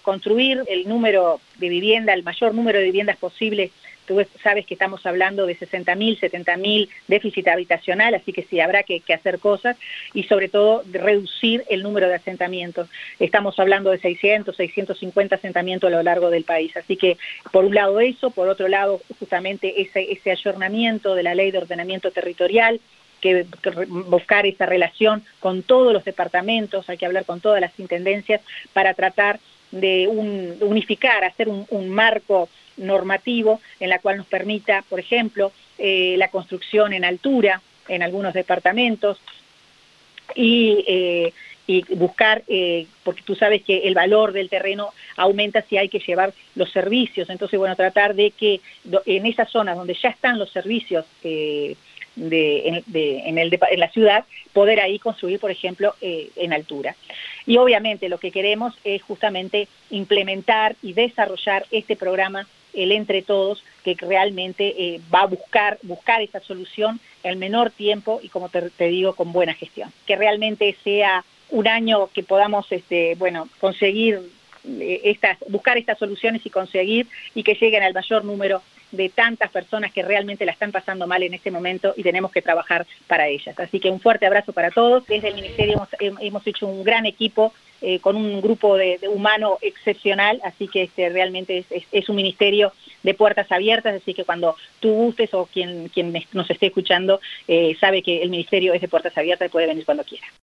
construir el número de vivienda, el mayor número de viviendas posible. Tú sabes que estamos hablando de 60.000, 70.000 déficit habitacional, así que sí, habrá que hacer cosas y sobre todo de reducir el número de asentamientos. Estamos hablando de 600, 650 asentamientos a lo largo del país. Así que, por un lado eso, por otro lado, justamente ese ayornamiento de la Ley de Ordenamiento Territorial, que buscar esa relación con todos los departamentos, hay que hablar con todas las intendencias para tratar de unificar, hacer un marco normativo en la cual nos permita, por ejemplo, la construcción en altura en algunos departamentos y buscar, porque tú sabes que el valor del terreno aumenta si hay que llevar los servicios, entonces bueno, tratar de que en esas zonas donde ya están los servicios en la ciudad, poder ahí construir, por ejemplo, en altura. Y obviamente lo que queremos es justamente implementar y desarrollar este programa, el Entre Todos, que realmente va a buscar esa solución en el menor tiempo y, como te digo, con buena gestión. Que realmente sea un año que podamos conseguir buscar estas soluciones y conseguir y que lleguen al mayor número de tantas personas que realmente la están pasando mal en este momento y tenemos que trabajar para ellas. Así que un fuerte abrazo para todos. Desde el Ministerio hemos hecho un gran equipo con un grupo de humano excepcional, así que realmente es un ministerio de puertas abiertas, así que cuando tú gustes o quien nos esté escuchando sabe que el ministerio es de puertas abiertas y puede venir cuando quiera.